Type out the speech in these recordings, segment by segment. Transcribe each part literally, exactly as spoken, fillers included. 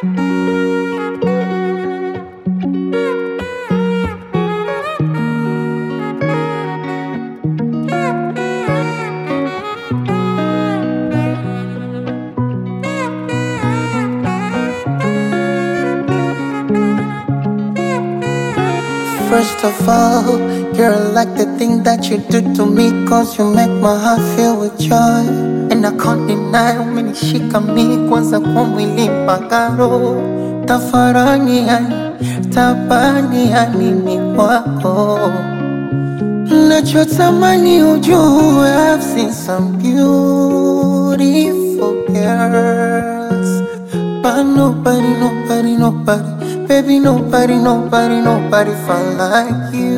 First of all, you're like the thing that you do to me, cause you make my heart fill with joy. And I can't deny umenishika mi kwanza kwa mwili mpaka roho. Tafarani yani, tabani yani ni wako. Nachotamani ujue, I've seen some beautiful girls, but nobody, nobody, nobody, baby, nobody, nobody, nobody felt like you.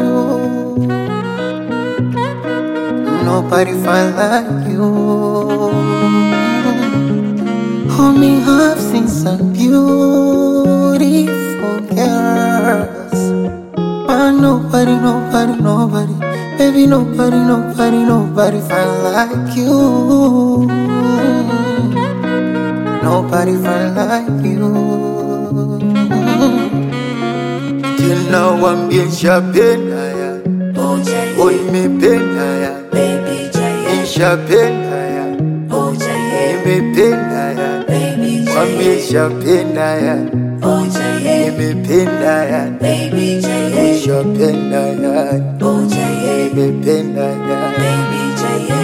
Nobody felt like you. Homie, I've seen some beautiful girls, but nobody, nobody, nobody, baby, nobody, nobody, nobody felt like you. Nobody felt like you. You know I'm being sharpened, oh, me penda ya, baby Jay, sharpened ya, oh Jay, me penda ya, baby I'm being sharpened ya, oh Jay, me penda ya, baby Jay, sharpened ya, oh Jay, me penda ya, baby Jay.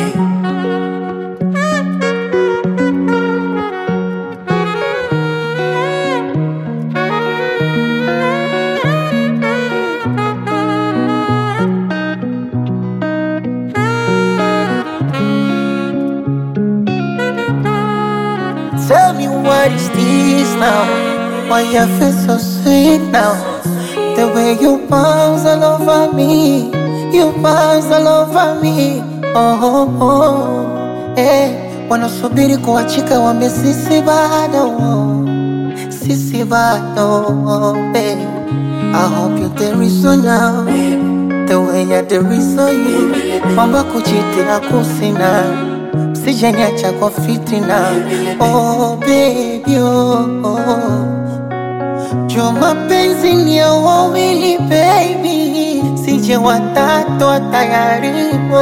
Tell me what is this now? Why you feel so sweet now? The way you bounce all over me, you bounce all over me. Oh, oh, oh. Eh, wanasubiri kuachika wambe sisi bado, sisi bado, babe. I hope you're the reason now, the way you're the reason you. Mamba kuchiti akusina, sijanyacha kwa fitina. Oh baby, oh, oh. Jo mapenzi ni ya wawili baby, sije watatu watayaribu.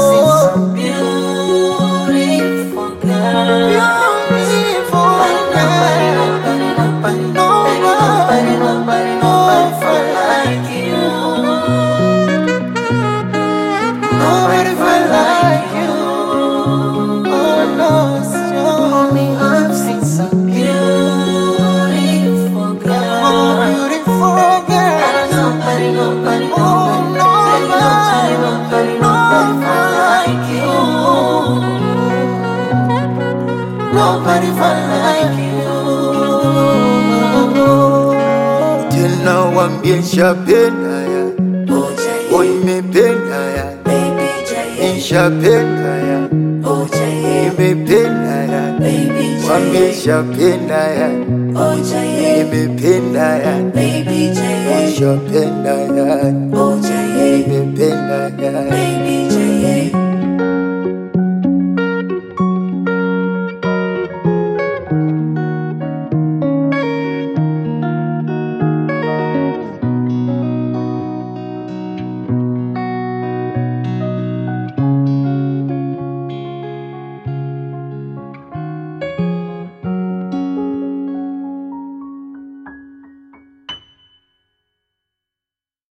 Beautiful girl, Beautiful girl, but nobody, nobody, nobody felt like you. Nobody felt like you. Oh no, so me, I've seen some beautiful girl, oh, beautiful girls. nobody, nobody, Oh, nobody, nobody, nobody felt like you. Nobody felt like you. till now I'm being sharpened ya, oh Jay, oh, me penda ya, baby Jay, sharpened ya, oh Jay, me penda ya, baby I'm Jay, being sharpened ya, oh Jay, me penda ya, baby Jay, sharpened ya, oh Jay, me penda ya. baby